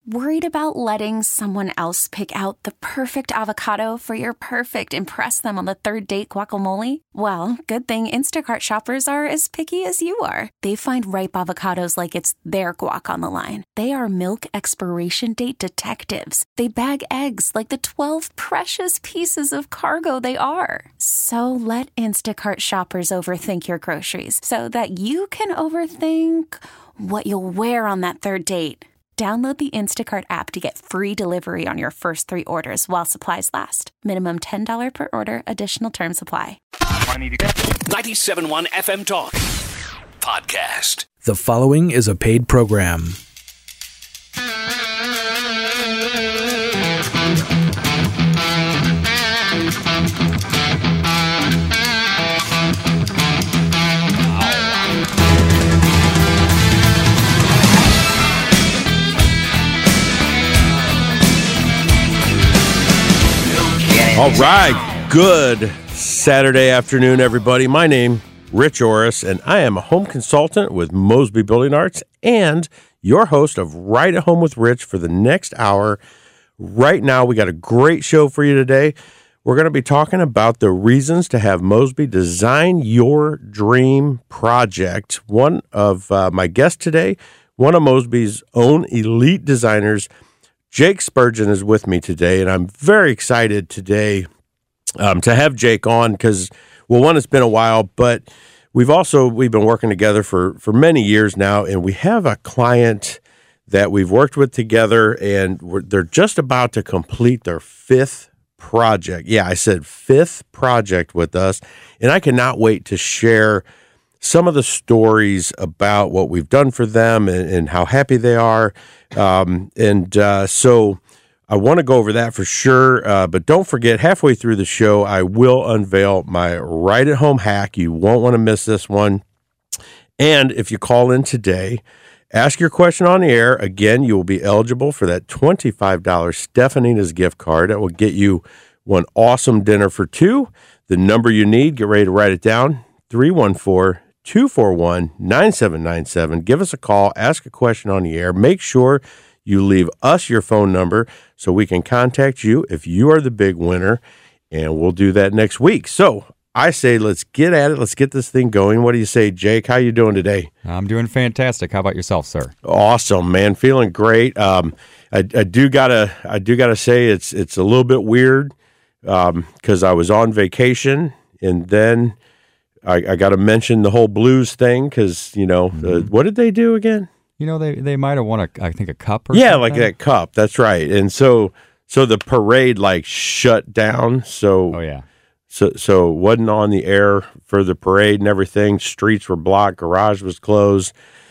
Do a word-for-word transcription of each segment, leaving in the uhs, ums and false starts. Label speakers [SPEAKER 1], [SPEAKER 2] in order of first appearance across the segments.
[SPEAKER 1] Worried about letting someone else pick out the perfect avocado for your perfect impress them on the third date guacamole? Well, good thing Instacart shoppers are as picky as you are. They find ripe avocados like it's their guac on the line. They are milk expiration date detectives. They bag eggs like the twelve precious pieces of cargo they are. So let Instacart shoppers overthink your groceries so that you can overthink what you'll wear on that third date. Download the Instacart app to get free delivery on your first three orders while supplies last. Minimum ten dollars per order. Additional terms apply.
[SPEAKER 2] ninety-seven point one F M Talk Podcast.
[SPEAKER 3] The following is a paid program.
[SPEAKER 4] All right, good Saturday afternoon, everybody. My name, Rich Orris, and I am a home consultant with Mosby Building Arts and your host of Right at Home with Rich for the next hour. Right now, we got a great show for you today. We're going to be talking about the reasons to have Mosby design your dream project. One of uh, my guests today, one of Mosby's own elite designers, Jake Spurgeon, is with me today, and I'm very excited today um, to have Jake on because, well, one, it's been a while, but we've also, we've been working together for, for many years now, and we have a client that we've worked with together, and we're, they're just about to complete their fifth project. Yeah, I said fifth project with us, and I cannot wait to share some of the stories about what we've done for them and, and how happy they are. Um, and uh, so I want to go over that for sure. Uh, but don't forget, halfway through the show, I will unveil my right at home hack. You won't want to miss this one. And if you call in today, ask your question on the air. Again, you will be eligible for that twenty-five dollars Stefanina's gift card. That will get you one awesome dinner for two. The number you need, get ready to write it down, three one four, two four one, nine seven nine seven. Give us a call, ask a question on the air. Make sure you leave us your phone number so we can contact you if you are the big winner, and we'll do that next week. So I say let's get at it. Let's get this thing going. What do you say, Jake? How you doing today?
[SPEAKER 5] I'm doing fantastic. How about yourself, sir?
[SPEAKER 4] Awesome, man. Feeling great. Um, I, I do gotta, I do gotta say it's it's a little bit weird because um, I was on vacation and then I, I got to mention the whole Blues thing because, you know, mm-hmm. uh, what did they do again?
[SPEAKER 5] You know, they, they might have won, a, I think, a cup or
[SPEAKER 4] yeah,
[SPEAKER 5] something.
[SPEAKER 4] like that cup. That's right. And so so the parade, like, shut down. So,
[SPEAKER 5] oh, yeah.
[SPEAKER 4] So, so it wasn't on the air for the parade and everything. Streets were blocked. Garage was closed.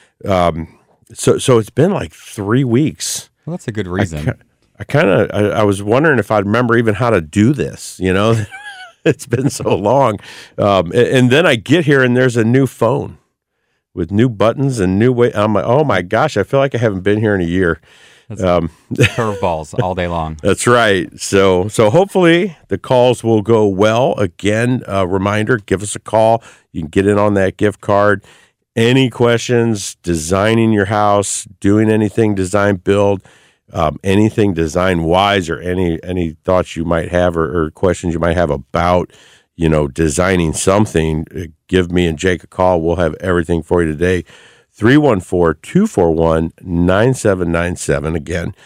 [SPEAKER 4] Um, so, so it's been like three weeks.
[SPEAKER 5] Well, that's a good reason.
[SPEAKER 4] I, I kind of, I, I was wondering if I'd remember even how to do this, you know? It's been so long. Um, and, and then I get here and there's a new phone with new buttons and new way. I'm like, oh my gosh, I feel like I haven't been here in a year. Um,
[SPEAKER 5] curveballs all day long.
[SPEAKER 4] That's right. So, so hopefully the calls will go well. Again, a reminder, give us a call. You can get in on that gift card. Any questions, designing your house, doing anything design build, Um, anything design-wise or any any thoughts you might have or, or questions you might have about, you know, designing something, give me and Jake a call. We'll have everything for you today. three one four, two four one, nine seven nine seven again.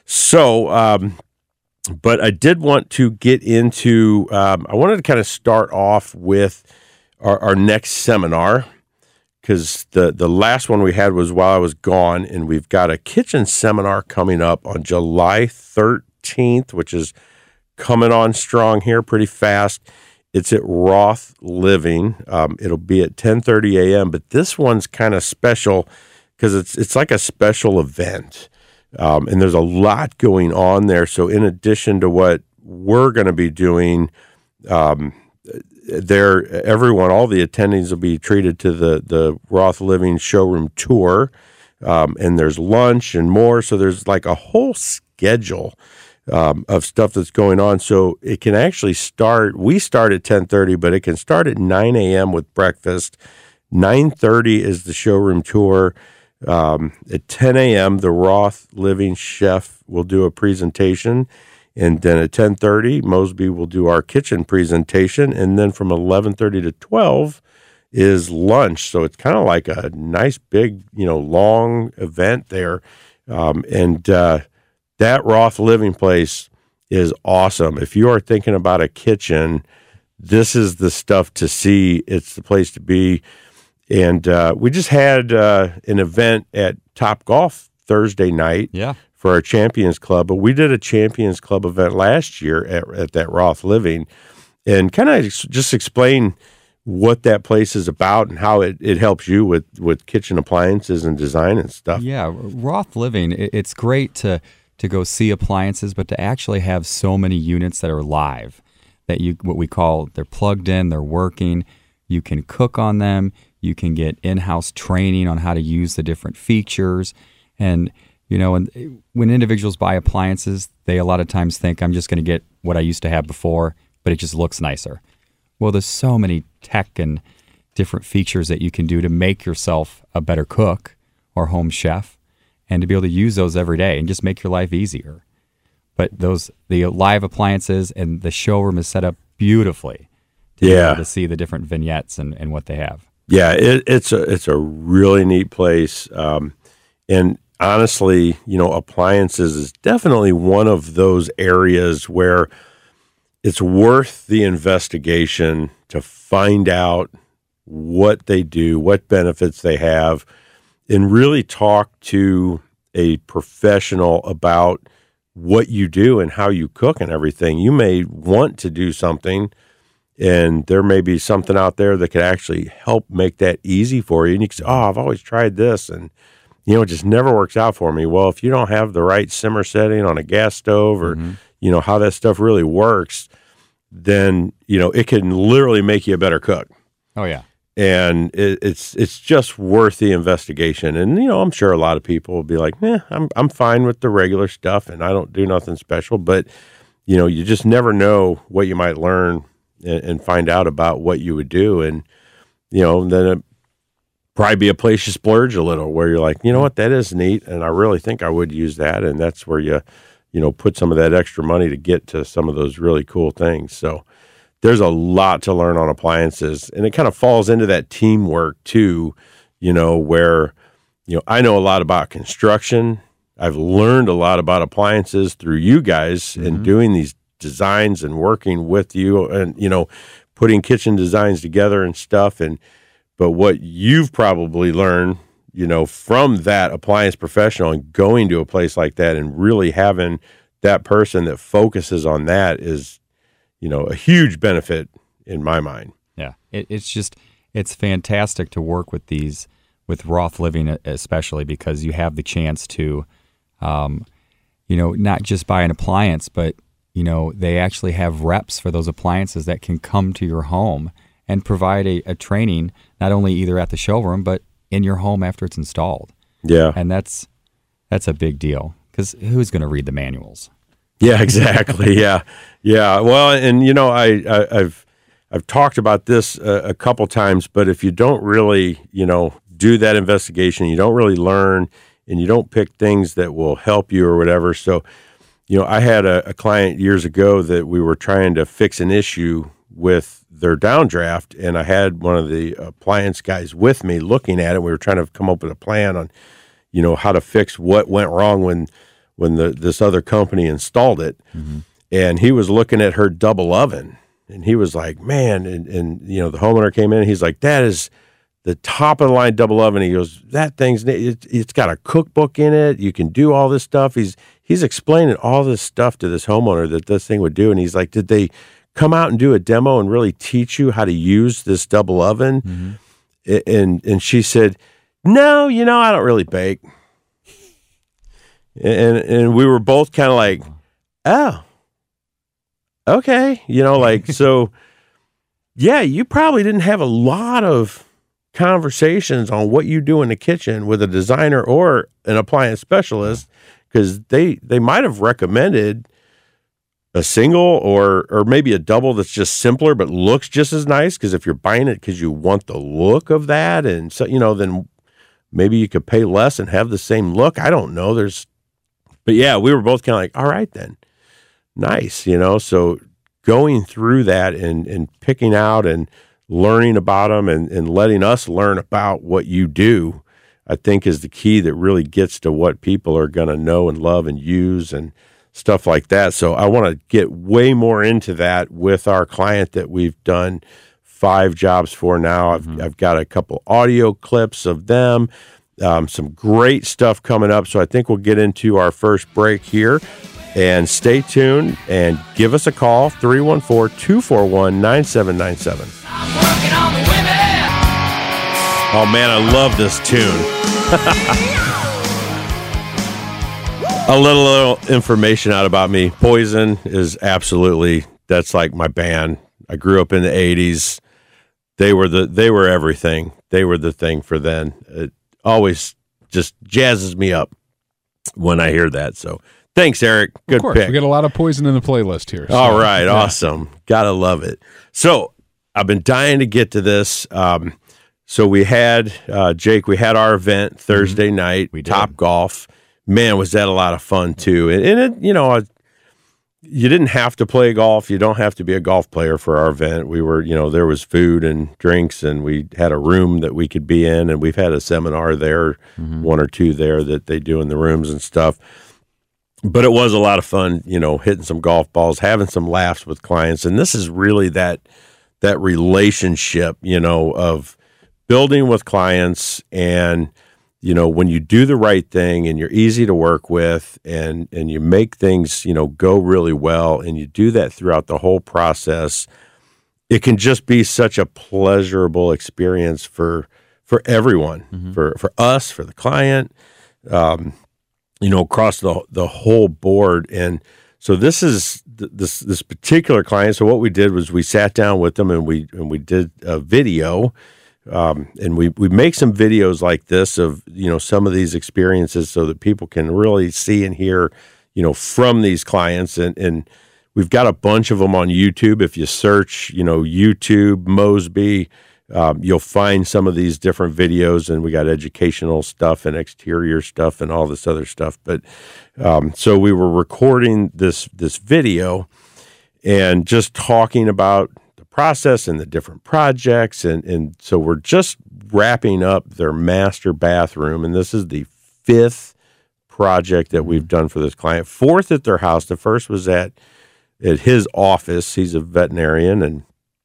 [SPEAKER 4] So, um, but I did want to get into, um, I wanted to kind of start off with our, our next seminar. Because the, the last one we had was while I was gone, and we've got a kitchen seminar coming up on July thirteenth, which is coming on strong here pretty fast. It's at Roth Living. Um, it'll be at ten thirty a.m., but this one's kind of special because it's it's like a special event, um, and there's a lot going on there. So in addition to what we're going to be doing, um, there, everyone, all the attendees will be treated to the, the Roth Living showroom tour, um, and there's lunch and more. So there's like a whole schedule um, of stuff that's going on. So it can actually start. We start at ten thirty, but it can start at nine a.m. with breakfast. nine thirty is the showroom tour. Um, at ten a.m., the Roth Living chef will do a presentation. And then at ten thirty, Mosby will do our kitchen presentation. And then from eleven thirty to twelve is lunch. So it's kind of like a nice, big, you know, long event there. Um, and uh, that Roth Living place is awesome. If you are thinking about a kitchen, this is the stuff to see. It's the place to be. And uh, we just had uh, an event at Top Golf Thursday night.
[SPEAKER 5] Yeah.
[SPEAKER 4] For our Champions Club, but we did a Champions Club event last year at, at that Roth Living, and kind of just explain what that place is about and how it, it helps you with, with kitchen appliances and design and stuff.
[SPEAKER 5] Yeah, Roth Living, it- it's great to to go see appliances, but to actually have so many units that are live, that you what we call they're plugged in, they're working. You can cook on them. You can get in-house training on how to use the different features, and you know, and when individuals buy appliances, they a lot of times think, I'm just going to get what I used to have before, but it just looks nicer. Well, there's so many tech and different features that you can do to make yourself a better cook or home chef, and to be able to use those every day and just make your life easier. But those the live appliances and the showroom is set up beautifully to be
[SPEAKER 4] Yeah.
[SPEAKER 5] able to see the different vignettes and, and what they have.
[SPEAKER 4] Yeah, it, it's a it's a really neat place, um, and honestly, you know, appliances is definitely one of those areas where it's worth the investigation to find out what they do, what benefits they have, and really talk to a professional about what you do and how you cook and everything. You may want to do something, and there may be something out there that could actually help make that easy for you. And you can say, oh, I've always tried this, and you know, it just never works out for me. Well, if you don't have the right simmer setting on a gas stove or, mm-hmm. you know, how that stuff really works, then, you know, it can literally make you a better cook.
[SPEAKER 5] Oh, yeah.
[SPEAKER 4] And it, it's it's just worth the investigation. And, you know, I'm sure a lot of people will be like, eh, I'm, I'm fine with the regular stuff and I don't do nothing special. But, you know, you just never know what you might learn and, and find out about what you would do. And, you know, then it, probably be a place you splurge a little where you're like, you know what, that is neat, and I really think I would use that, and that's where you, you know, put some of that extra money to get to some of those really cool things. So there's a lot to learn on appliances, and it kind of falls into that teamwork too, you know, where, you know, I know a lot about construction. I've learned a lot about appliances through you guys mm-hmm. and doing these designs and working with you and, you know, putting kitchen designs together and stuff. And But what you've probably learned, you know, from that appliance professional and going to a place like that and really having that person that focuses on that is, you know, a huge benefit in my mind.
[SPEAKER 5] Yeah, it, it's just, it's fantastic to work with these, with Roth Living especially, because you have the chance to, um, you know, not just buy an appliance, but, you know, they actually have reps for those appliances that can come to your home and provide a, a training, not only either at the showroom, but in your home after it's installed.
[SPEAKER 4] Yeah.
[SPEAKER 5] And that's that's a big deal, because who's going to read the manuals?
[SPEAKER 4] Yeah, exactly. yeah. Yeah. Well, and, you know, I, I, I've I've talked about this a, a couple times, but if you don't really, you know, do that investigation, you don't really learn, and you don't pick things that will help you or whatever. So, you know, I had a, a client years ago that we were trying to fix an issue with their downdraft, and I had one of the appliance guys with me looking at it. We were trying to come up with a plan on, you know, how to fix what went wrong when when the this other company installed it. Mm-hmm. And he was looking at her double oven, and he was like, man, and, and you know, the homeowner came in, and he's like, that is the top of the line double oven. He goes, that thing's, it, it's got a cookbook in it. You can do all this stuff. He's he's explaining all this stuff to this homeowner that this thing would do. And he's like, did they come out and do a demo and really teach you how to use this double oven? Mm-hmm. And and she said, no, you know, I don't really bake. And and we were both kind of like, oh, okay. You know, like, so, yeah, you probably didn't have a lot of conversations on what you do in the kitchen with a designer or an appliance specialist, because they, they might have recommended a single or or maybe a double that's just simpler but looks just as nice, because if you're buying it because you want the look of that, and so, you know, then maybe you could pay less and have the same look. I don't know. There's, but yeah, we were both kind of like, all right then, nice, you know. So going through that and and picking out and learning about them and, and letting us learn about what you do, I think is the key that really gets to what people are going to know and love and use and stuff like that. So I want to get way more into that with our client that we've done five jobs for now. I've, mm-hmm. I've got a couple audio clips of them, um, some great stuff coming up. So I think we'll get into our first break here. And stay tuned and give us a call, three one four, two four one, nine seven nine seven. Oh, man, I love this tune. A little, little information out about me. Poison is absolutely, that's like my band. I grew up in the eighties. They were the they were everything. They were the thing for then. It always just jazzes me up when I hear that. So thanks, Eric. Good
[SPEAKER 6] of course,
[SPEAKER 4] pick.
[SPEAKER 6] We got a lot of Poison in the playlist here. So.
[SPEAKER 4] All right,
[SPEAKER 6] yeah.
[SPEAKER 4] Awesome. Gotta love it. So I've been dying to get to this. Um, so we had uh, Jake. We had our event Thursday mm-hmm. night.
[SPEAKER 5] We did.
[SPEAKER 4] Top Golf. Man, was that a lot of fun too. And, and it, you know, you didn't have to play golf. You don't have to be a golf player for our event. We were, you know, there was food and drinks, and we had a room that we could be in, and we've had a seminar there, mm-hmm. one or two there that they do in the rooms and stuff. But it was a lot of fun, you know, hitting some golf balls, having some laughs with clients. And this is really that that relationship, you know, of building with clients. And, you know, when you do the right thing and you're easy to work with and, and you make things, you know, go really well, and you do that throughout the whole process, it can just be such a pleasurable experience for for everyone, mm-hmm. for, for us, for the client, um, you know, across the the whole board. And so this is th- this this particular client. So what we did was we sat down with them and we and we did a video, um, and we we make some videos like this of, you know, some of these experiences so that people can really see and hear, you know, from these clients. And and we've got a bunch of them on YouTube. If you search, you know, YouTube Mosby, Um, you'll find some of these different videos, and we got educational stuff and exterior stuff and all this other stuff. But um, so we were recording this this video and just talking about the process and the different projects. And, and so we're just wrapping up their master bathroom. And this is the fifth project that we've done for this client. Fourth at their house. The first was at, at his office. He's a veterinarian, and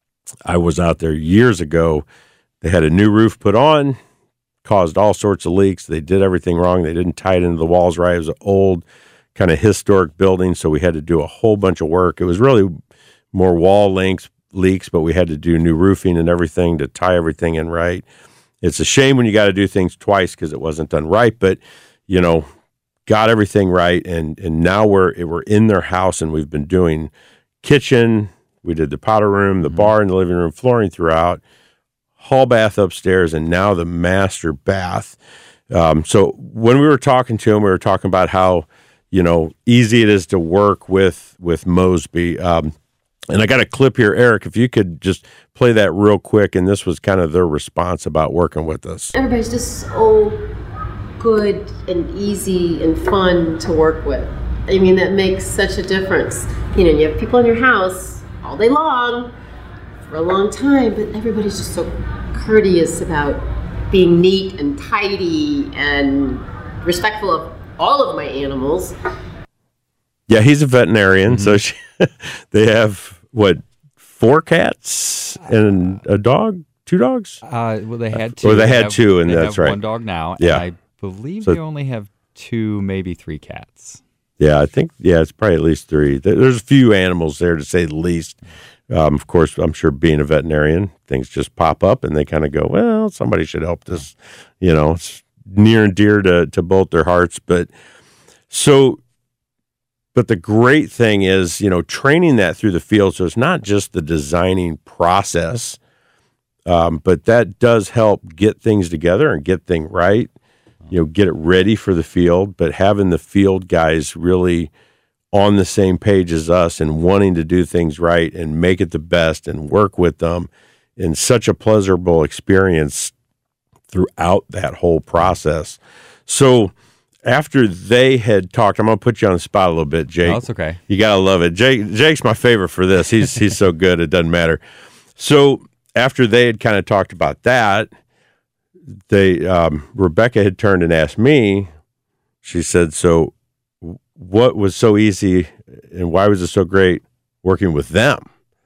[SPEAKER 4] I was out there years ago. They had a new roof put on, caused all sorts of leaks. They did everything wrong. They didn't tie it into the walls right. It was an old kind of historic building, so we had to do a whole bunch of work. It was really more wall links, leaks, but we had to do new roofing and everything to tie everything in right. It's a shame when you got to do things twice because it wasn't done right, but, you know, got everything right, and and now we're we're in their house, and we've been doing kitchen. We did the powder room, the mm-hmm. bar in the living room, flooring throughout, hall bath upstairs, and now the master bath. Um, so when we were talking to him, we were talking about how, you know, easy it is to work with with Mosby. Um, and I got a clip here, Eric, if you could just play that real quick. And this was kind of their response about working with us.
[SPEAKER 7] Everybody's just so good and easy and fun to work with. I mean, that makes such a difference. You know, you have people in your house all day long for a long time, but everybody's just so courteous about being neat and tidy and respectful of all of my animals.
[SPEAKER 4] Yeah, he's a veterinarian, mm-hmm. so she, they have, what, four cats and a dog? Two dogs?
[SPEAKER 5] Uh, well, they had two.
[SPEAKER 4] Or they, they had
[SPEAKER 5] have,
[SPEAKER 4] two, and
[SPEAKER 5] they
[SPEAKER 4] that's
[SPEAKER 5] have
[SPEAKER 4] right.
[SPEAKER 5] one dog now,
[SPEAKER 4] yeah.
[SPEAKER 5] and I believe
[SPEAKER 4] so,
[SPEAKER 5] they only have two, maybe three cats.
[SPEAKER 4] Yeah, I think, yeah, it's probably at least three. There's a few animals there, to say the least. Um, of course, I'm sure being a veterinarian, things just pop up and they kind of go, well, somebody should help this. You know, it's near and dear to, to both their hearts. But so, but the great thing is, you know, training that through the field. So it's not just the designing process, um, but that does help get things together and get things right. You know, get it ready for the field, but having the field guys really on the same page as us and wanting to do things right and make it the best and work with them in such a pleasurable experience throughout that whole process. So after they had talked, I'm going to put you on the spot a little bit, Jake.
[SPEAKER 5] Oh, it's okay.
[SPEAKER 4] You got to love it. Jake, Jake's my favorite for this. He's he's so good, it doesn't matter. So after they had kind of talked about that, they um, Rebecca had turned and asked me, she said, so what was so easy and why was it so great working with them?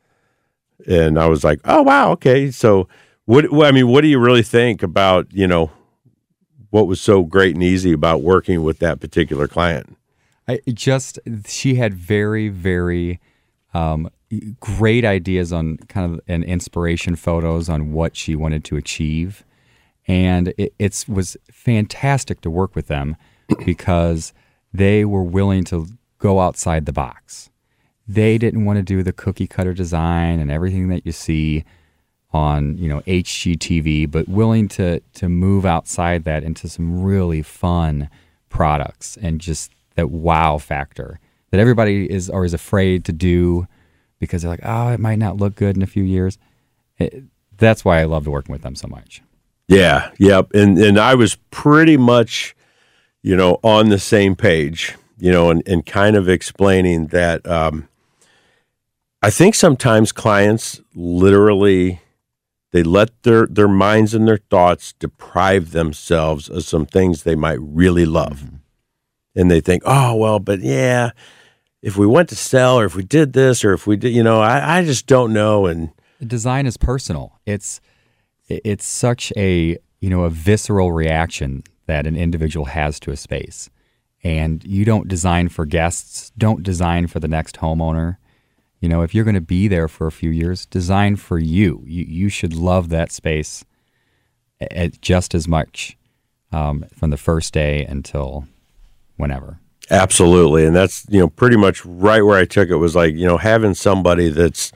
[SPEAKER 4] And I was like, oh, wow, okay. So what, I mean, what do you really think about, you know, what was so great and easy about working with that particular client?
[SPEAKER 5] I just, she had very, very um, great ideas on kind of an inspiration photos on what she wanted to achieve. And it it's, was fantastic to work with them because they were willing to go outside the box. They didn't want to do the cookie cutter design and everything that you see on, you know, H G T V, but willing to to move outside that into some really fun products and just that wow factor that everybody is always afraid to do because they're like, oh, it might not look good in a few years. It, that's why I loved working with them so much.
[SPEAKER 4] Yeah, yep. And and I was pretty much, you know, on the same page, you know, and, and kind of explaining that um, I think sometimes clients literally, they let their, their minds and their thoughts deprive themselves of some things they might really love. Mm-hmm. And they think, oh, well, but yeah, if we went to sell or if we did this or if we did, you know, I, I just don't know. And
[SPEAKER 5] design is personal. It's it's such a, you know, a visceral reaction that an individual has to a space. And you don't design for guests, don't design for the next homeowner. You know, if you're going to be there for a few years, design for you. You, you should love that space at just as much um, from the first day until whenever.
[SPEAKER 4] Absolutely. And that's, you know, pretty much right where I took it was like, you know, having somebody that's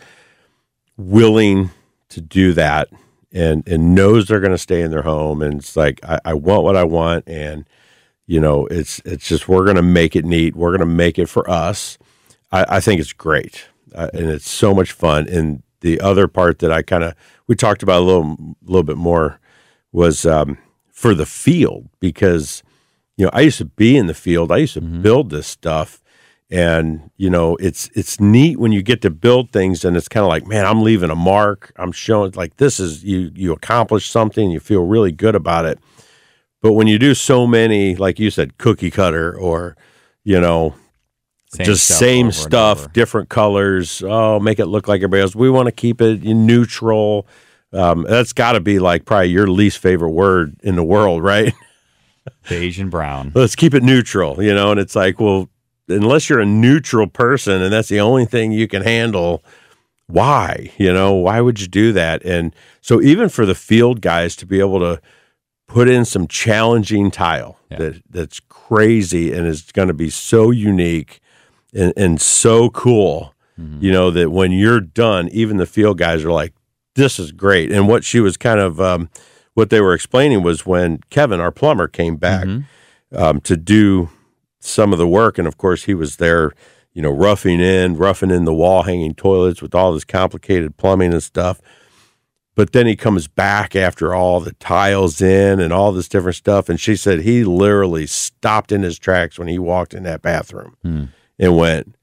[SPEAKER 4] willing to do that and, and knows they're going to stay in their home. And it's like, I, I want what I want. And, you know, it's, it's just, we're going to make it neat. We're going to make it for us. I, I think it's great. Uh, and it's so much fun. And the other part that I kind of, we talked about a little, little bit more was um, for the field, because, you know, I used to be in the field. I used to mm-hmm. build this stuff. And, you know, it's, it's neat when you get to build things and it's kind of like, man, I'm leaving a mark. I'm showing like, this is, you, you accomplished something. You feel really good about it. But when you do so many, like you said, cookie cutter or, you know, Same just stuff same stuff, different colors. Oh, make it look like everybody else. We want to keep it in neutral. Um, that's got to be like probably your least favorite word in the world, right?
[SPEAKER 5] Beige and brown.
[SPEAKER 4] Let's keep it neutral, you know? And it's like, well, unless you're a neutral person and that's the only thing you can handle, why? You know, why would you do that? And so even for the field guys to be able to put in some challenging tile yeah. that that's crazy and is going to be so unique And, and so cool, mm-hmm. you know, that when you're done, even the field guys are like, this is great. And what she was kind of, um, what they were explaining was when Kevin, our plumber, came back mm-hmm. um, to do some of the work. And of course, he was there, you know, roughing in, roughing in the wall hanging toilets with all this complicated plumbing and stuff. But then he comes back after all the tiles in and all this different stuff. And she said he literally stopped in his tracks when he walked in that bathroom. Mm. And went,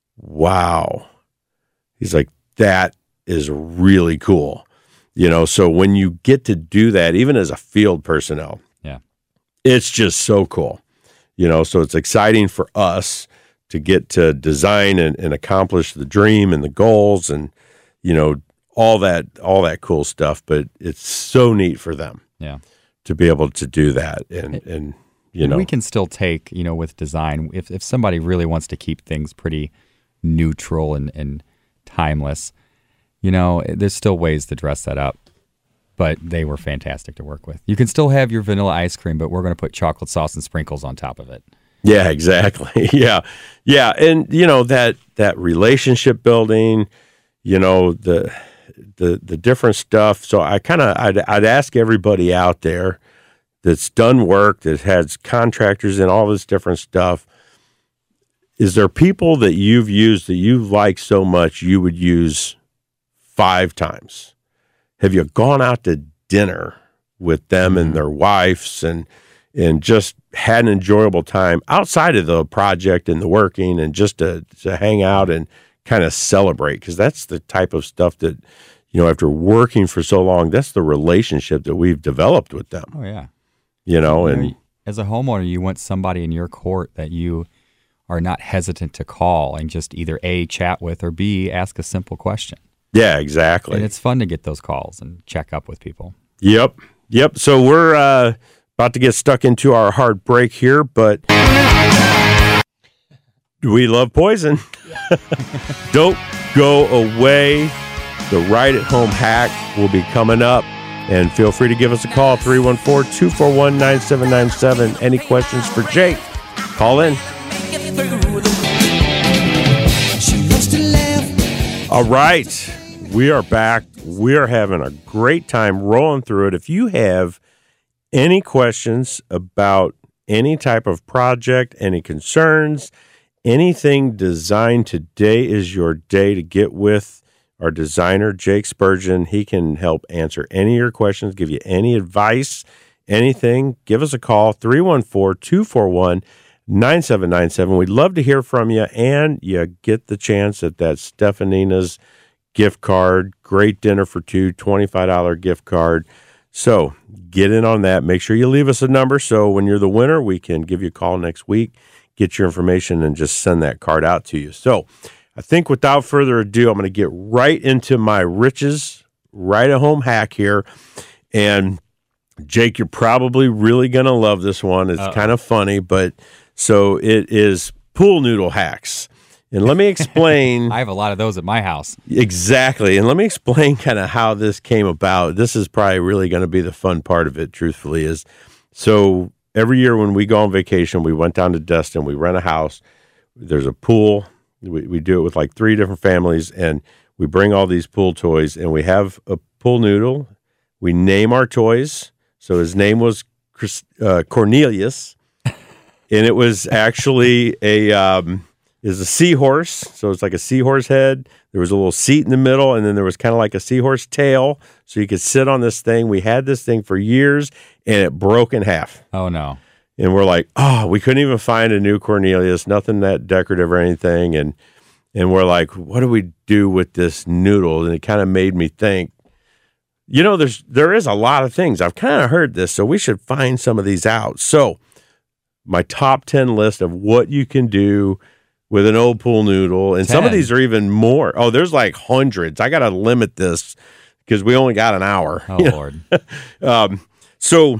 [SPEAKER 4] wow. He's like, that is really cool. You know, so when you get to do that, even as a field personnel,
[SPEAKER 5] yeah,
[SPEAKER 4] it's just so cool. You know, so it's exciting for us to get to design and, and accomplish the dream and the goals and, you know, all that, all that cool stuff. But it's so neat for them
[SPEAKER 5] yeah,
[SPEAKER 4] to be able to do that. And, it, and, You know.
[SPEAKER 5] We can still take, you know, with design, if if somebody really wants to keep things pretty neutral and, and timeless, you know, there's still ways to dress that up. But they were fantastic to work with. You can still have your vanilla ice cream, but we're going to put chocolate sauce and sprinkles on top of it.
[SPEAKER 4] Yeah, exactly. yeah. Yeah. And, you know, that that relationship building, you know, the the the different stuff. So I kind of, I'd, I'd ask everybody out there that's done work, that has contractors and all this different stuff. Is there people that you've used that you like so much you would use five times? Have you gone out to dinner with them and their wives, and and just had an enjoyable time outside of the project and the working, and just to, to hang out and kind of celebrate, because that's the type of stuff that, you know, after working for so long, that's the relationship that we've developed with them.
[SPEAKER 5] Oh, yeah.
[SPEAKER 4] You know,
[SPEAKER 5] You know,
[SPEAKER 4] and
[SPEAKER 5] as a homeowner, you want somebody in your court that you are not hesitant to call and just either A, chat with, or B, ask a simple question.
[SPEAKER 4] yeah, exactly.
[SPEAKER 5] And it's fun to get those calls and check up with people.
[SPEAKER 4] Yep. Yep. So we're uh, about to get stuck into our hard break here, but we love Poison. Don't go away. The Right at Home hack will be coming up, and feel free to give us a call, three one four, two four one, nine seven nine seven. Any questions for Jake? Call in. All right. We are back. We are having a great time rolling through it. If you have any questions about any type of project, any concerns, anything designed, today is your day to get with our designer, Jake Spurgeon. He can help answer any of your questions, give you any advice, anything. Give us a call, three one four, two four one, nine seven nine seven. We'd love to hear from you, and you get the chance at that Stefanina's gift card, great dinner for two, twenty-five dollars gift card. So get in on that. Make sure you leave us a number so when you're the winner, we can give you a call next week, get your information, and just send that card out to you. So I think without further ado, I'm going to get right into my Rich's Right at Home hack here. And Jake, you're probably really going to love this one. It's kind of funny, but so it is pool noodle hacks. And let me explain.
[SPEAKER 5] I have a lot of those at my house.
[SPEAKER 4] Exactly. And let me explain kind of how this came about. This is probably really going to be the fun part of it, truthfully, is so every year when we go on vacation, we went down to Destin, we rent a house. There's a pool. We, we do it with like three different families, and we bring all these pool toys, and we have a pool noodle. We name our toys. So his name was Chris, uh, Cornelius, and it was actually a... Um, is a seahorse, so it's like a seahorse head. There was a little seat in the middle, and then there was kind of like a seahorse tail, so you could sit on this thing. We had this thing for years, and it broke in half.
[SPEAKER 5] Oh, no.
[SPEAKER 4] And we're like, oh, we couldn't even find a new Cornelius, nothing that decorative or anything. And and we're like, what do we do with this noodle? And it kind of made me think, you know, there's there is a lot of things. I've kind of heard this, so we should find some of these out. So my top ten list of what you can do with an old pool noodle, and ten. Some of these are even more. Oh, there's like hundreds. I got to limit this because we only got an hour.
[SPEAKER 5] Oh, Lord.
[SPEAKER 4] um, so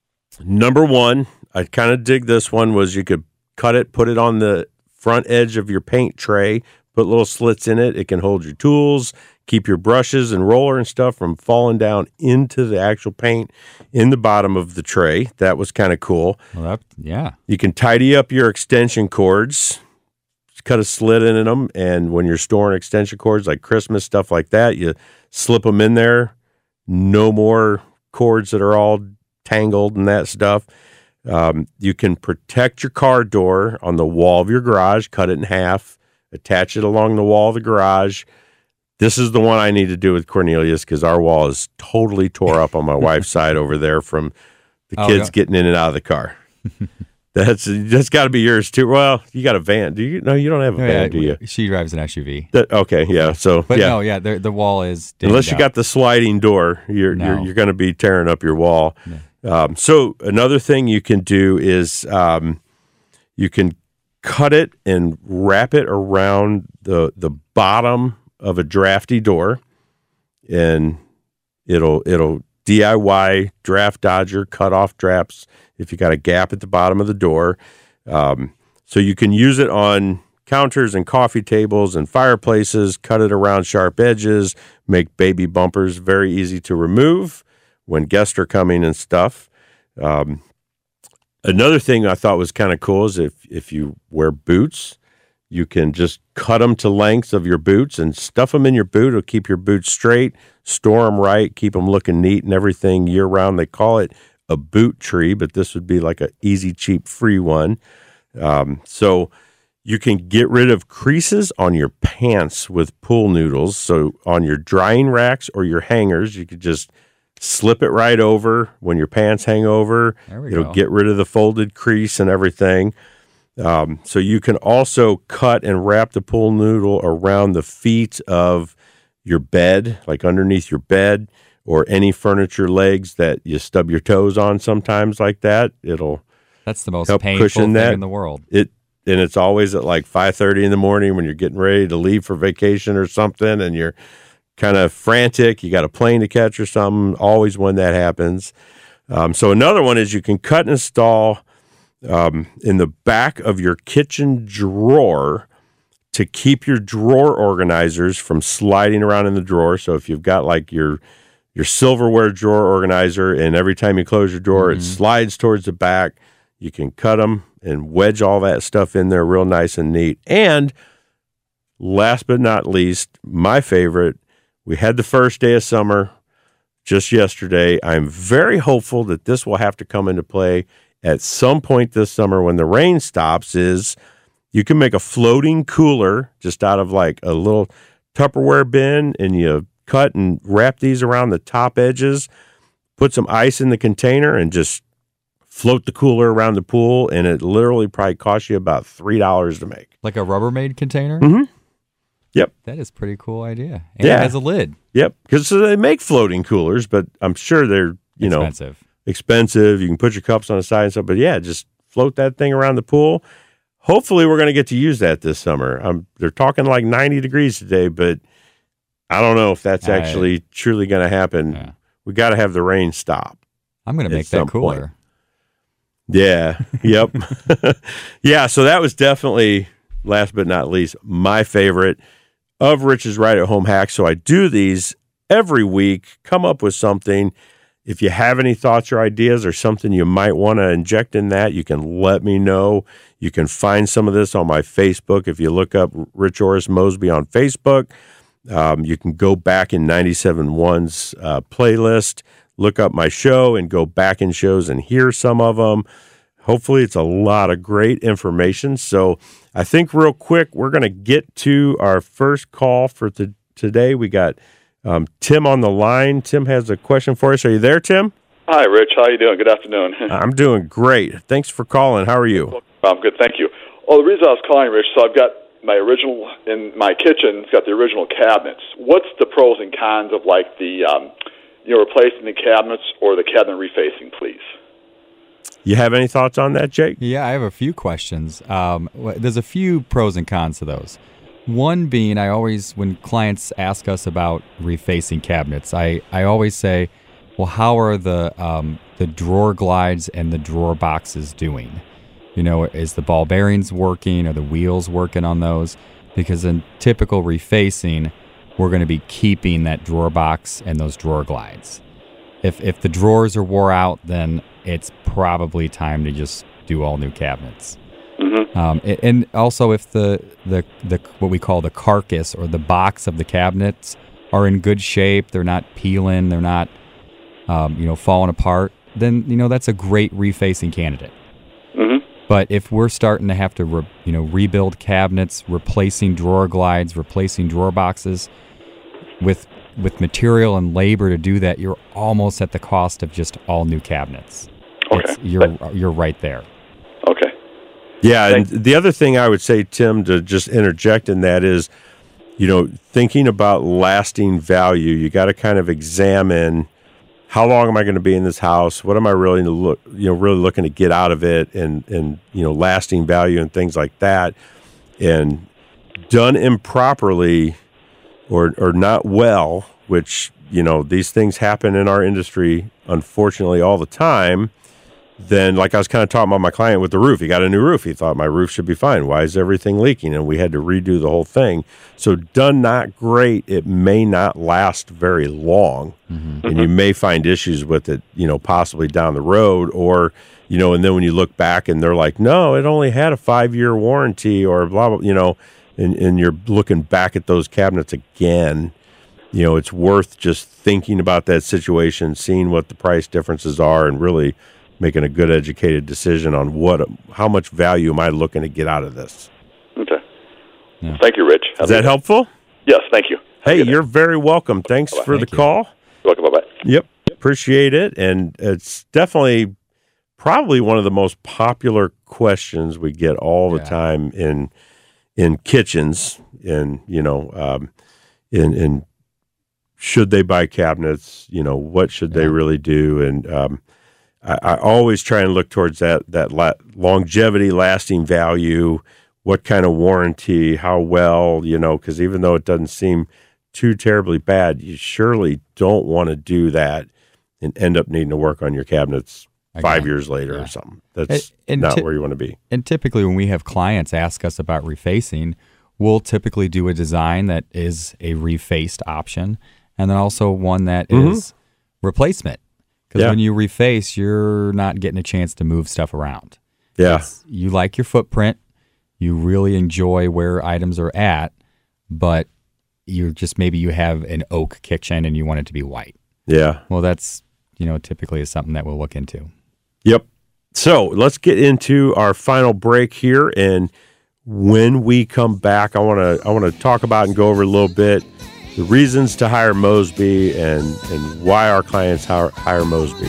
[SPEAKER 4] number one, I kind of dig this one, was you could cut it, put it on the front edge of your paint tray, put little slits in it. It can hold your tools, keep your brushes and roller and stuff from falling down into the actual paint in the bottom of the tray. That was kind of cool.
[SPEAKER 5] Well, that, yeah.
[SPEAKER 4] You can tidy up your extension cords, cut a slit in them, and when you're storing extension cords like Christmas, stuff like that, you slip them in there. No more cords that are all tangled and that stuff. Um, you can protect your car door on the wall of your garage, cut it in half, attach it along the wall of the garage. This is the one I need to do with Cornelius because our wall is totally tore up on my wife's side over there from the
[SPEAKER 5] Oh,
[SPEAKER 4] kids
[SPEAKER 5] no.
[SPEAKER 4] getting in and out of the car. That's that's got to be yours too. Well, you got a van. Do you? No, you don't have a
[SPEAKER 5] Oh,
[SPEAKER 4] van,
[SPEAKER 5] yeah,
[SPEAKER 4] do you?
[SPEAKER 5] She drives an S U V.
[SPEAKER 4] That, okay, yeah. So,
[SPEAKER 5] But
[SPEAKER 4] yeah.
[SPEAKER 5] no, yeah, the, the wall is dinged
[SPEAKER 4] Unless you
[SPEAKER 5] up.
[SPEAKER 4] got the sliding door, you're
[SPEAKER 5] No.
[SPEAKER 4] you're, you're going to be tearing up your wall. Um, so another thing you can do is um, you can cut it and wrap it around the the bottom of a drafty door, and it'll it'll D I Y draft dodger, cut off drafts if you got a gap at the bottom of the door. Um, so you can use it on counters and coffee tables and fireplaces, cut it around sharp edges, make baby bumpers very easy to remove when guests are coming and stuff. Um, another thing I thought was kind of cool is if, if you wear boots, you can just cut them to lengths of your boots and stuff them in your boot. It'll keep your boots straight, store them right, keep them looking neat and everything year round. They call it a boot tree, but this would be like an easy, cheap, free one. Um, so you can get rid of creases on your pants with pool noodles. So on your drying racks or your hangers, you could just slip it right over when your pants hang over.
[SPEAKER 5] There we
[SPEAKER 4] It'll
[SPEAKER 5] go.
[SPEAKER 4] get rid of the folded crease and everything. Um, so you can also cut and wrap the pool noodle around the feet of your bed, like underneath your bed, or any furniture legs that you stub your toes on sometimes like that. It'll
[SPEAKER 5] That's the most
[SPEAKER 4] help
[SPEAKER 5] painful
[SPEAKER 4] cushion
[SPEAKER 5] thing
[SPEAKER 4] that.
[SPEAKER 5] in the world.
[SPEAKER 4] It and it's always at like five thirty in the morning when you're getting ready to leave for vacation or something, and you're kind of frantic. You got a plane to catch or something. Always when that happens. Um, so another one is you can cut and install um, in the back of your kitchen drawer to keep your drawer organizers from sliding around in the drawer. So if you've got like your your silverware drawer organizer, and every time you close your drawer,
[SPEAKER 5] Mm-hmm.
[SPEAKER 4] it slides towards the back, you can cut them and wedge all that stuff in there real nice and neat. And last but not least, my favorite, we had the first day of summer just yesterday. I'm very hopeful that this will have to come into play at some point this summer when the rain stops, is you can make a floating cooler just out of like a little Tupperware bin, and you cut and wrap these around the top edges, put some ice in the container, and just float the cooler around the pool, and it literally probably costs you about three dollars to make.
[SPEAKER 5] Like a Rubbermaid container?
[SPEAKER 4] Mm-hmm. Yep.
[SPEAKER 5] That is a pretty cool idea. And
[SPEAKER 4] Yeah.
[SPEAKER 5] it has a lid.
[SPEAKER 4] Yep. Because they make floating coolers, but I'm sure they're, you know,
[SPEAKER 5] Expensive.
[SPEAKER 4] expensive. You can put your cups on the side and stuff, but yeah, just float that thing around the pool. Hopefully we're going to get to use that this summer. Um, they're talking like ninety degrees today, but I don't know if that's
[SPEAKER 5] I-
[SPEAKER 4] actually truly going to happen.
[SPEAKER 5] Yeah.
[SPEAKER 4] We got to have the rain stop.
[SPEAKER 5] I'm going to
[SPEAKER 4] At
[SPEAKER 5] make
[SPEAKER 4] some
[SPEAKER 5] that cooler.
[SPEAKER 4] point. Yeah. Yep. Yeah. So that was definitely, last but not least, my favorite of Rich's Right at Home hacks. So I do these every week, come up with something. If you have any thoughts or ideas or something you might want to inject in that, you can let me know. You can find some of this on my Facebook. If you look up Rich Orris Mosby on Facebook, um, you can go back in ninety-seven point one's uh, playlist, look up my show, and go back in shows and hear some of them. Hopefully it's a lot of great information. So I think real quick, we're going to get to our first call for t- today. We got um, Tim on the line. Tim has a question for us. Are you there, Tim?
[SPEAKER 8] Hi, Rich. How you doing? Good afternoon.
[SPEAKER 4] I'm doing great. Thanks for calling. How are you?
[SPEAKER 8] I'm good, thank you. Well, the reason I was calling, Rich, so I've got my original, in my kitchen, it's got the original cabinets. What's the pros and cons of, like, the, um, you know, replacing the cabinets or the cabinet refacing, please?
[SPEAKER 4] You have any thoughts on that, Jake?
[SPEAKER 5] Yeah, I have a few questions. Um, wh- there's a few pros and cons to those. One being, I always, when clients ask us about refacing cabinets, I, I always say, well, how are the um, the drawer glides and the drawer boxes doing? You know, is the ball bearings working? Are the wheels working on those? Because in typical refacing, we're going to be keeping that drawer box and those drawer glides. If if the drawers are wore out, then it's probably time to just do all new cabinets.
[SPEAKER 8] Mm-hmm.
[SPEAKER 5] Um, a- and also, if the, the the what we call the carcass or the box of the cabinets are in good shape, they're not peeling, they're not um, you know falling apart, then you know that's a great refacing candidate.
[SPEAKER 8] Mm-hmm.
[SPEAKER 5] But if we're starting to have to re, you know rebuild cabinets, replacing drawer glides, replacing drawer boxes with with material and labor to do that, you're almost at the cost of just all new cabinets.
[SPEAKER 8] Okay.
[SPEAKER 5] It's, you're you're right there.
[SPEAKER 8] Okay.
[SPEAKER 4] Yeah, and the other thing I would say, Tim, to just interject in that is, you know, thinking about lasting value, you got to kind of examine how long am I going to be in this house? What am I really look, you know, really looking to get out of it, and and you know, lasting value and things like that. And done improperly or or not well, which you know these things happen in our industry, unfortunately, all the time. Then, like I was kind of talking about my client with the roof. He got a new roof. He thought my roof should be fine. Why is everything leaking? And we had to redo the whole thing. So done not great, it may not last very long. Mm-hmm. And you may find issues with it, you know, possibly down the road. Or, you know, and then when you look back and they're like, no, it only had a five-year warranty or blah, blah, you know, and, and you're looking back at those cabinets again. You know, it's worth just thinking about that situation, seeing what the price differences are, and really making a good educated decision on what, how much value am I looking to get out of this.
[SPEAKER 8] Okay.
[SPEAKER 5] Yeah.
[SPEAKER 8] Thank you, Rich.
[SPEAKER 4] Is that helpful?
[SPEAKER 8] Yes, thank you.
[SPEAKER 4] Hey, you're very welcome. Thanks
[SPEAKER 8] Bye-bye.
[SPEAKER 4] for
[SPEAKER 5] Thank
[SPEAKER 4] the
[SPEAKER 5] you.
[SPEAKER 4] call.
[SPEAKER 8] You're welcome. Bye-bye.
[SPEAKER 4] Yep. appreciate it. And it's definitely probably one of the most popular questions we get all the
[SPEAKER 5] Yeah.
[SPEAKER 4] time in in kitchens. In you know, um, in in should they buy cabinets? You know, what should they
[SPEAKER 5] Yeah.
[SPEAKER 4] really do? And um, I, I always try and look towards that that la- longevity, lasting value. What kind of warranty? How well? You know, because even though it doesn't seem too terribly bad, you surely don't want to do that and end up needing to work on your cabinets five
[SPEAKER 5] Again,
[SPEAKER 4] years later
[SPEAKER 5] yeah.
[SPEAKER 4] or something. That's
[SPEAKER 5] And- and
[SPEAKER 4] not
[SPEAKER 5] ti-
[SPEAKER 4] where you want to be.
[SPEAKER 5] And typically, when we have clients ask us about refacing, we'll typically do a design that is a refaced option, and then also one that is
[SPEAKER 4] Mhm.
[SPEAKER 5] replacement. Because
[SPEAKER 4] Yeah.
[SPEAKER 5] when you reface, you're not getting a chance to move stuff around.
[SPEAKER 4] Yeah.
[SPEAKER 5] It's- you like your footprint, you really enjoy where items are at, but you're just maybe you have an oak kitchen and you want it to be white.
[SPEAKER 4] Yeah.
[SPEAKER 5] Well, that's you know typically is something that we'll look into.
[SPEAKER 4] Yep. So let's get into our final break here, and when we come back, I want to I want to talk about and go over a little bit the reasons to hire Mosby and and why our clients hire, hire Mosby.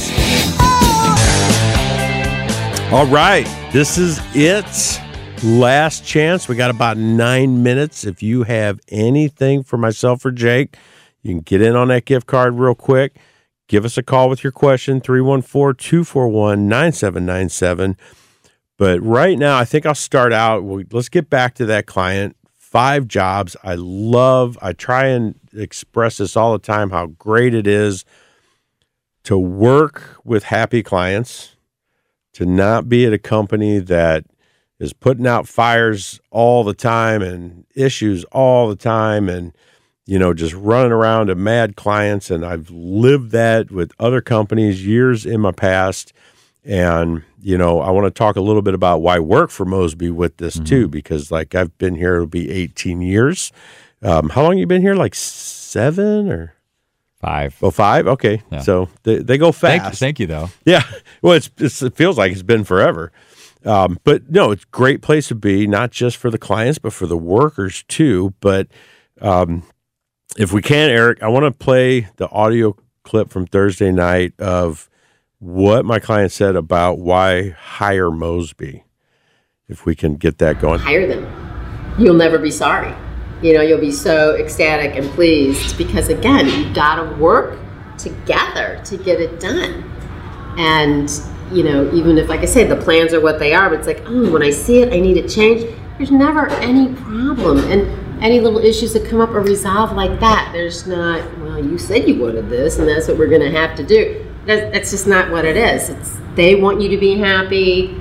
[SPEAKER 4] All right, this is it. Last chance. We got about nine minutes. If you have anything for myself or Jake, you can get in on that gift card real quick. Give us a call with your question, three one four, two four one, nine seven nine seven. But right now, I think I'll start out. Let's get back to that client. Five jobs. I love, I try and express this all the time, how great it is to work with happy clients, to not be at a company that is putting out fires all the time and issues all the time and, you know, just running around to mad clients. And I've lived that with other companies years in my past. And, you know, I want to talk a little bit about why I work for Mosby with this mm-hmm. too, because like I've been here, it'll be eighteen years. Um, how long you been here? Like seven or
[SPEAKER 5] five?
[SPEAKER 4] Oh, five. Okay.
[SPEAKER 5] Yeah.
[SPEAKER 4] So they, they go fast.
[SPEAKER 5] Thank, thank you though.
[SPEAKER 4] Yeah. Well, it's, it's, it feels like it's been forever. Um, but no, it's a great place to be, not just for the clients, but for the workers too. But, um, if we can, Eric, I want to play the audio clip from Thursday night of what my client said about why hire Mosby. If we can get that going.
[SPEAKER 7] Hire them. You'll never be sorry. You know, you'll be so ecstatic and pleased because, again, you got to work together to get it done. And, you know, even if, like I said, the plans are what they are, but it's like, oh, when I see it, I need it changed. There's never any problem. And any little issues that come up are resolved like that. There's not, well, you said you wanted this, and that's what we're going to have to do. That, that's just not what it is. It's they want you to be happy.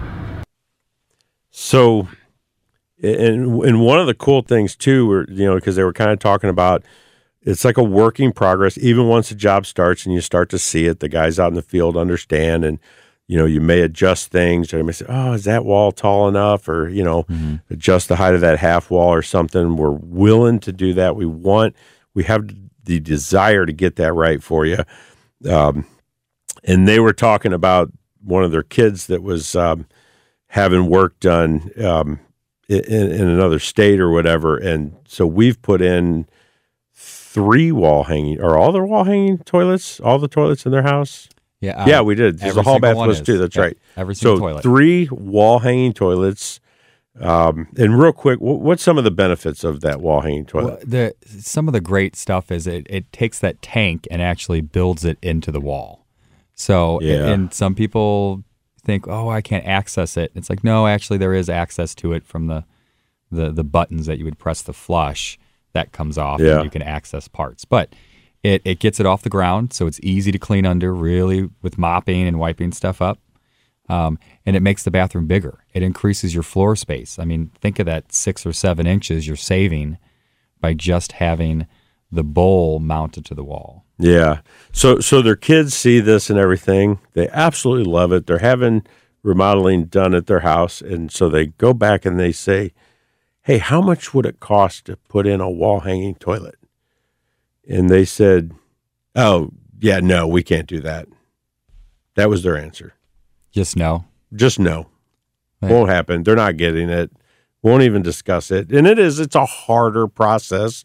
[SPEAKER 4] So, and, and one of the cool things, too, were, you know, because they were kind of talking about it's like a work in progress. Even once the job starts and you start to see it, the guys out in the field understand and, you know, you may adjust things. Or you may say, oh, is that wall tall enough? Or, you know, mm-hmm. adjust the height of that half wall or something. We're willing to do that. We want, we have the desire to get that right for you. Um, and they were talking about one of their kids that was um, having work done um, in, in another state or whatever. And so we've put in three wall hanging, or all their wall hanging toilets, all the toilets in their house.
[SPEAKER 5] Yeah, um,
[SPEAKER 4] yeah, we did. The hall bath was
[SPEAKER 5] is.
[SPEAKER 4] too. That's
[SPEAKER 5] yep,
[SPEAKER 4] right.
[SPEAKER 5] Every single
[SPEAKER 4] so
[SPEAKER 5] toilet.
[SPEAKER 4] Three wall hanging toilets. Um, and real quick, what's some of the benefits of that wall hanging toilet?
[SPEAKER 5] Well, the some of the great stuff is it, it takes that tank and actually builds it into the wall. So,
[SPEAKER 4] yeah.
[SPEAKER 5] and some people think, oh, I can't access it. It's like, no, actually, there is access to it from the the the buttons that you would press the flush that comes off,
[SPEAKER 4] yeah.
[SPEAKER 5] and you can access parts. But it it gets it off the ground, so it's easy to clean under, really, with mopping and wiping stuff up. Um, and it makes the bathroom bigger. It increases your floor space. I mean, think of that six or seven inches you're saving by just having the bowl mounted to the wall.
[SPEAKER 4] Yeah. So so their kids see this and everything. They absolutely love it. They're having remodeling done at their house. And so they go back and they say, hey, how much would it cost to put in a wall hanging toilet? And they said, oh, yeah, no, we can't do that. That was their answer.
[SPEAKER 5] Just no.
[SPEAKER 4] Just no.
[SPEAKER 5] Right.
[SPEAKER 4] Won't happen. They're not getting it. Won't even discuss it. And it is, it's a harder process.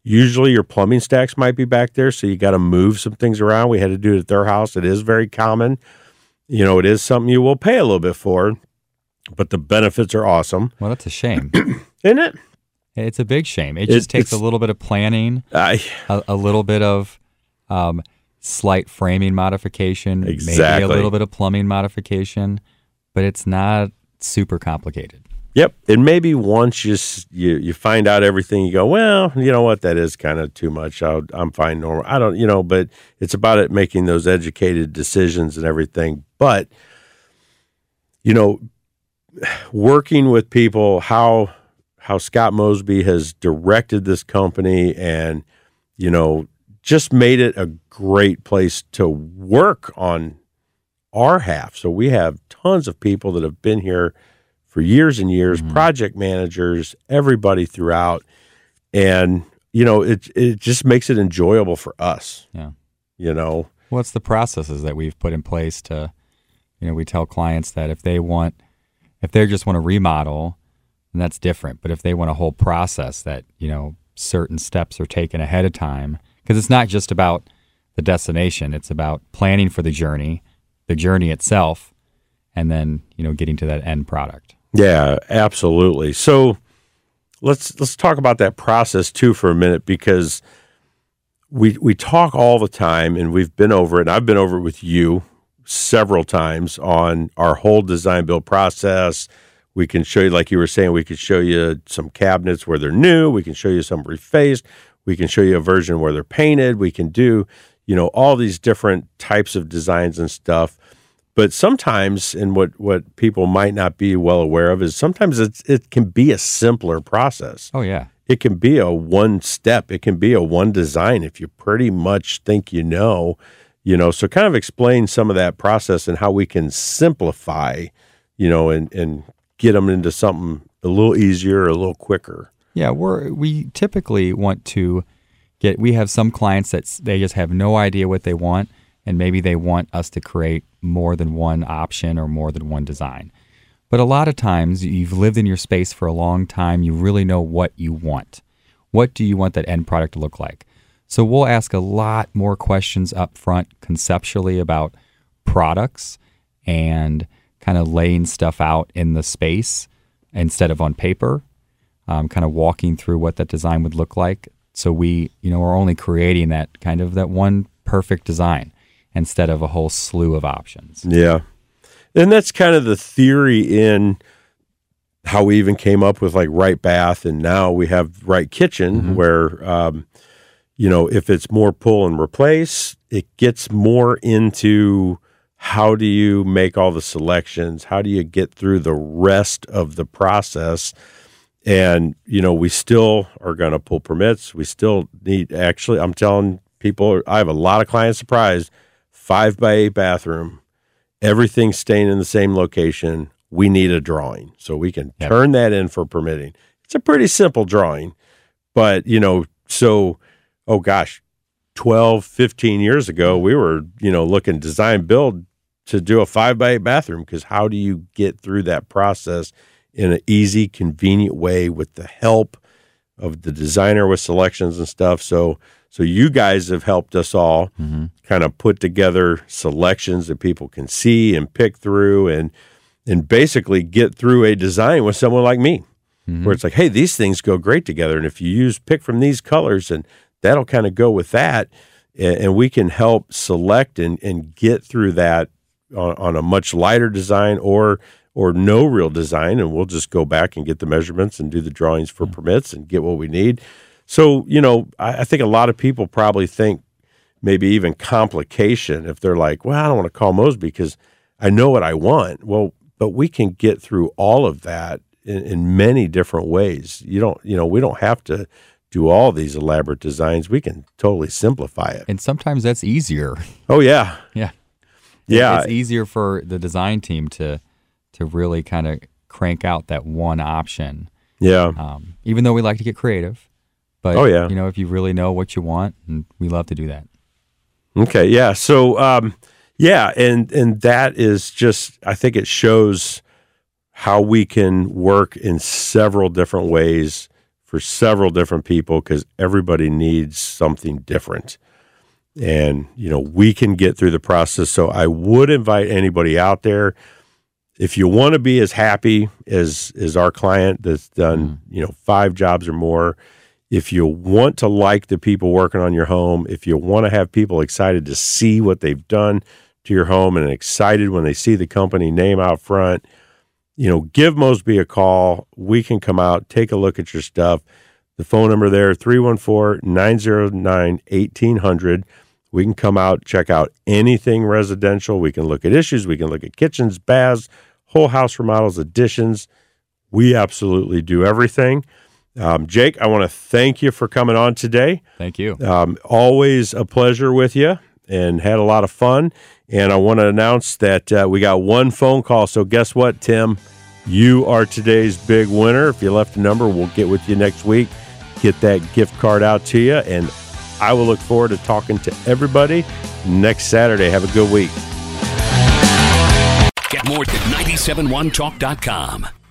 [SPEAKER 4] Usually your plumbing stacks might be back there, so you got to move some things around. We had to do it at their house. It is very common. You know, it is something you will pay a little bit for, but the benefits are awesome.
[SPEAKER 5] Well, that's a shame.
[SPEAKER 4] Isn't it?
[SPEAKER 5] It's a big shame. It just
[SPEAKER 4] It-
[SPEAKER 5] takes a
[SPEAKER 4] it's-
[SPEAKER 5] little bit of planning,
[SPEAKER 4] I,
[SPEAKER 5] a, a little bit of um, slight framing modification, maybe
[SPEAKER 4] Exactly.
[SPEAKER 5] a little bit of plumbing modification, but it's not super complicated.
[SPEAKER 4] Yep. And maybe once you, s- you you find out everything, you go, well, you know what, that is kind of too much. I'll, I'm fine normal. I don't, you know, but it's about it making those educated decisions and everything. But, you know, working with people, how how Scott Mosby has directed this company and, you know, just made it a great place to work on our half. So we have tons of people that have been here for years and years,
[SPEAKER 5] Mm-hmm.
[SPEAKER 4] project managers, everybody throughout. And, you know, it it just makes it enjoyable for us.
[SPEAKER 5] Yeah.
[SPEAKER 4] You know,
[SPEAKER 5] What's the processes that we've put in place to, you know, we tell clients that if they want, if they just want to remodel, then that's different. But if they want a whole process that, you know, certain steps are taken ahead of time, because it's not just about the destination, it's about planning for the journey, the journey itself, and then, you know, getting to that end product.
[SPEAKER 4] yeah, absolutely. So let's let's talk about that process too for a minute, because we we talk all the time, and we've been over it, and I've been over it with you several times on our whole design build process. We can show you, like you were saying, we could show you some cabinets where they're new. We can show you some refaced. We can show you a version where they're painted. We can do, you know, all these different types of designs and stuff. But sometimes, and what, what people might not be well aware of is sometimes it's, it can be a simpler process.
[SPEAKER 5] Oh, yeah.
[SPEAKER 4] It can be a one step. It can be a one design if you pretty much think you know, you know. So kind of explain some of that process and how we can simplify, you know, and, and get them into something a little easier, a little quicker.
[SPEAKER 5] Yeah, we're we typically want to get. We have some clients that s- they just have no idea what they want, and maybe they want us to create more than one option or more than one design. But a lot of times, you've lived in your space for a long time. You really know what you want. What do you want that end product to look like? So we'll ask a lot more questions up front conceptually about products and kind of laying stuff out in the space instead of on paper. Um, kind of walking through what that design would look like. So we, you know, we're only creating that kind of that one perfect design instead of a whole slew of options.
[SPEAKER 4] Yeah. And that's kind of the theory in how we even came up with like Right Bath, and now we have Right Kitchen,
[SPEAKER 5] Mm-hmm.
[SPEAKER 4] where, um, you know, if it's more pull and replace, it gets more into how do you make all the selections? How do you get through the rest of the process? And, you know, we still are going to pull permits. We still need, actually, I'm telling people, I have a lot of clients surprised, five by eight bathroom, everything staying in the same location. We need a drawing so we can
[SPEAKER 5] Yep.
[SPEAKER 4] turn that in for permitting. It's a pretty simple drawing, but, you know, so, oh gosh, twelve, fifteen years ago, we were, you know, looking design build to do a five by eight bathroom, because how do you get through that process in an easy, convenient way with the help of the designer with selections and stuff? So, so you guys have helped us all
[SPEAKER 5] Mm-hmm.
[SPEAKER 4] kind of put together selections that people can see and pick through, and and basically get through a design with someone like me,
[SPEAKER 5] Mm-hmm.
[SPEAKER 4] where it's like, hey, these things go great together, and if you use pick from these colors, and that'll kind of go with that, and, and we can help select and and get through that on, on a much lighter design or or no real design, and we'll just go back and get the measurements and do the drawings for permits and get what we need. So, you know, I, I think a lot of people probably think maybe even complication if they're like, well, I don't want to call Mosby because I know what I want. Well, but we can get through all of that in, in many different ways. You don't, you know, we don't have to do all these elaborate designs. We can totally simplify it.
[SPEAKER 5] And sometimes that's easier.
[SPEAKER 4] Oh, yeah.
[SPEAKER 5] Yeah.
[SPEAKER 4] Yeah.
[SPEAKER 5] It's easier for the design team to to really kind of crank out that one option.
[SPEAKER 4] Yeah.
[SPEAKER 5] Um, even though we like to get creative. But,
[SPEAKER 4] Oh, yeah.
[SPEAKER 5] you know, if you really know what you want, and we love to do that.
[SPEAKER 4] Okay, yeah. So, um, yeah, and and that is just, I think it shows how we can work in several different ways for for several different people because everybody needs something different. And, you know, we can get through the process. So I would invite anybody out there, if you want to be as happy as, as our client that's done, you know, five jobs or more, if you want to like the people working on your home, if you want to have people excited to see what they've done to your home and excited when they see the company name out front, you know, give Mosby a call. We can come out, take a look at your stuff. The phone number there, three one four, nine zero nine, one eight zero zero. We can come out, check out anything residential. We can look at issues. We can look at kitchens, baths, whole house remodels, additions. We absolutely do everything. Um, Jake, I want to thank you for coming on today.
[SPEAKER 5] Thank you.
[SPEAKER 4] Um, always a pleasure with you and had a lot of fun. And I want to announce that uh, we got one phone call. So guess what, Tim? You are today's big winner. If you left a number, we'll get with you next week, get that gift card out to you. And I will look forward to talking to everybody next Saturday. Have a good week.
[SPEAKER 2] Get more at nine seven one talk dot com.